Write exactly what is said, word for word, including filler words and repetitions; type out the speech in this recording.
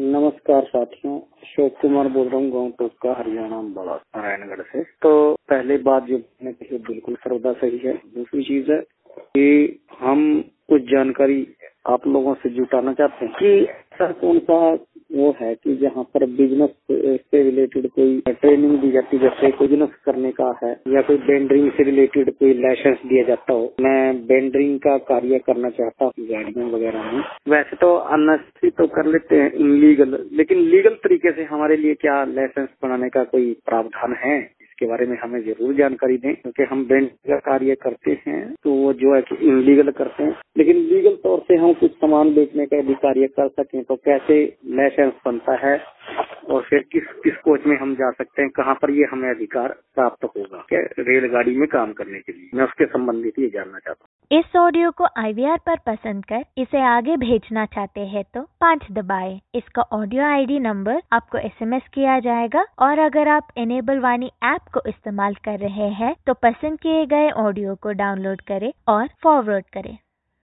नमस्कार साथियों, अशोक कुमार बोल रहा हूँ, गाँव टोका हरियाणा अम्बाला नारायणगढ़ से। तो पहले बात जो मैंने कही बिल्कुल सर्वदा सही है। दूसरी चीज है कि हम कुछ जानकारी आप लोगों से जुटाना चाहते हैं कि ऐसा कौन सा वो है कि जहाँ पर बिजनेस से रिलेटेड कोई ट्रेनिंग दी जाती है, जैसे कोई बिजनेस करने का है या कोई बेंडरिंग से रिलेटेड कोई लाइसेंस दिया जाता हो। मैं बेंडरिंग का कार्य करना चाहता हूँ गाड़ियों वगैरह में। वैसे तो अननेसेसरी तो कर लेते हैं इनलीगल, लेकिन लीगल तरीके से हमारे लिए क्या लाइसेंस बनाने का कोई प्रावधान है? इसके बारे में हमें जरूर जानकारी दें, क्योंकि हम बेंड का कार्य करते हैं तो वो जो है कि इनलीगल करते हैं, लेकिन लीगल तौर से हम कुछ सामान बेचने का भी कार्य कर सकें तो कैसे लाइसेंस बनता है और फिर किस किस कोच में हम जा सकते हैं, कहाँ पर ये हमें अधिकार प्राप्त होगा क्या रेलगाड़ी में काम करने के लिए। मैं उसके संबंधित ये जानना चाहता हूँ। इस ऑडियो को आई वी आर पर पसंद कर इसे आगे भेजना चाहते हैं तो पाँच दबाएं। इसका ऑडियो आई डी नंबर आपको एस एम एस किया जाएगा और अगर आप इनेबल वाणी ऐप को इस्तेमाल कर रहे हैं तो पसंद किए गए ऑडियो को डाउनलोड करें और फॉरवर्ड करें।